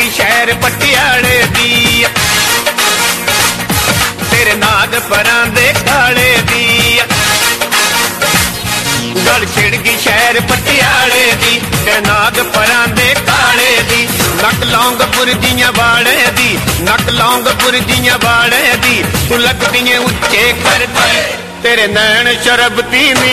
छिड़गी शहर पटियाले दी, तेरे नाग परां दे काले दी। गल छिड़गी शहर पटियाले दी, तेरे नाग परां दे काले दी। नक लौंग बुरजियां बाड़े दी, नक लौंग बुरजियां बाड़े दी। तू लगदी उच्चे कर दे, तेरे नैन शरबती नी,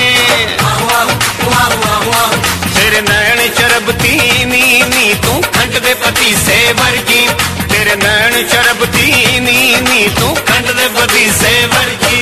तेरे नैन शरबती नी तू खंड दे पति से वर्गी। तेरे नैन शरबती नी तू खंड दे पति से वर्गी।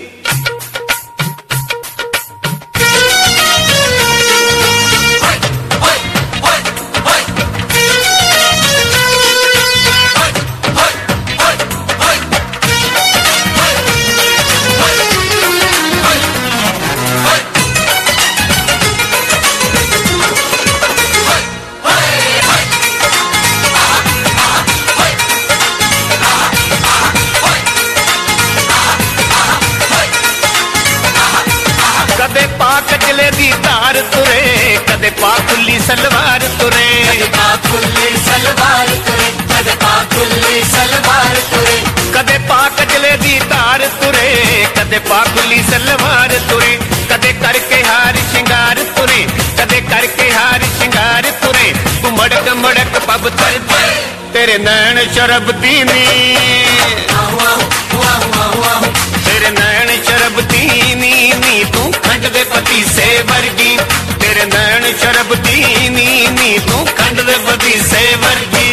कदे पा कजले दी धार तुरे, कदे पा खुली सलवार तुरे, कदे पा खुली सलवार तुरे, कदे पा खुली सलवार तुरे। कदे पा कजले दी धार तुरे, कदे पा खुली सलवार तुरे। कदे करके हार श्रृंगार तुरे, कदे करके हार श्रृंगार तुरे। तू मड़क मड़क पब तर दे, तेरे नैन शरबती नी, तेरे नैन शरबती नी तू खंड दे पति से वर्गी। तेरे नैन शरबती नी तू खंड दे पति से वर्गी।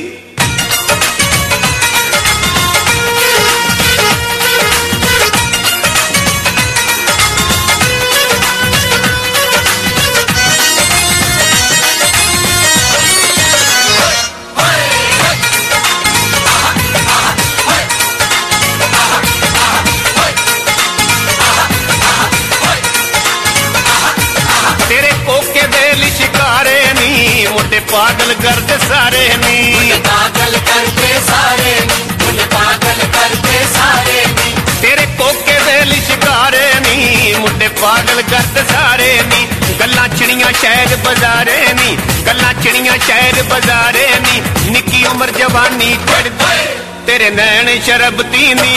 मुझे पागल करते सारे नी, मुझे पागल करते सारे नी, मुझे पागल करते सारे नी। तेरे कोके दिल शिकारे नी, मुझे पागल करते सारे नी। गल्लां छिड़ियां शहर बाजारे नी, गल्लां छिड़ियां शहर बाजारे नी। निक्की उम्र जवानी चढ़ दे, तेरे नैन शरबती नी,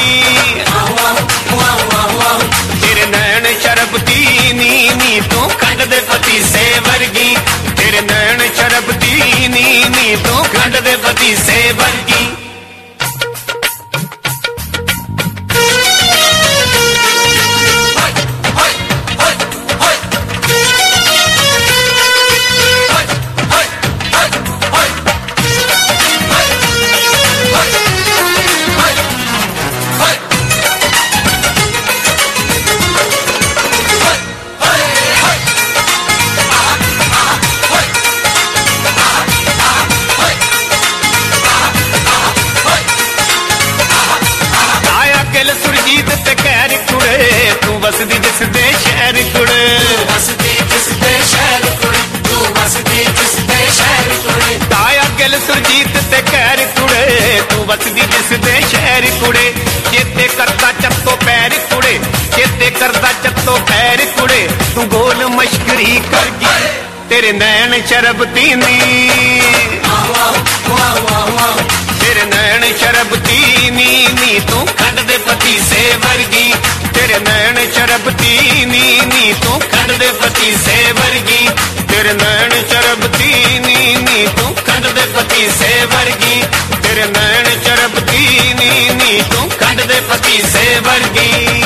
तेरे नैन शरबती नी तू खंड दे पति से वर्गी। तेरे नैन शरबती नी तू खंड दे पति से वर्गी। वसदी जिस दे शहर कुड़े, वसदी जिस दे शहर कुड़े, तू वसदी जिस दे शहर कुड़े। ताया गिल सुरजीत ते कहर कुड़े, तू वसदी जिस दे शहर कुड़े। चेते करदा चत्तो पैर कुड़े, चेते करदा चत्तो पैर कुड़े। तू गोल मश्करी कर गई, तेरे नैन शरबती नी, तेरे नैन शरबती नी तू खंड दे पति से वर्गी। तेरे नैन शरबती नी तू खंड दे पति से वर्गी। तेरे नैन शरबती नी तू खंड दे पति से वर्गी। तेरे नैन शरबती नी तू खंड दे पति से वर्गी।